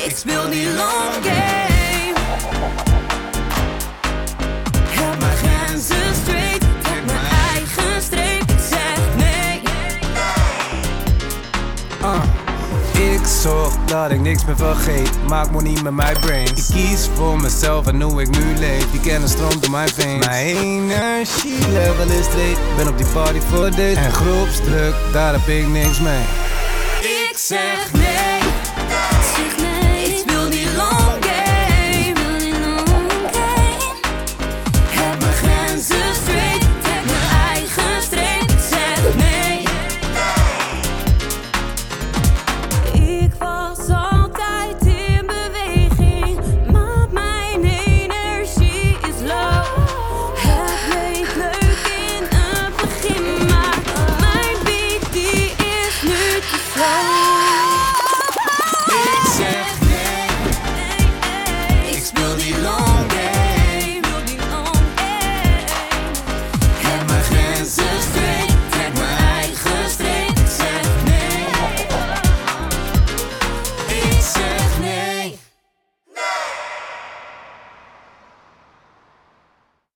Ik speel die long game. Heb mijn grenzen straight, trek mijn eigen streep. Ik zeg nee. Ik zorg dat ik niks meer vergeet. Maak money met mijn brains. Ik kies voor mezelf en hoe ik nu leef. Die kennis stroomt door mijn veins. Mijn energie level is straight. Ben op die party voor dit. En groepsdruk, daar heb ik niks mee. Ik zeg nee.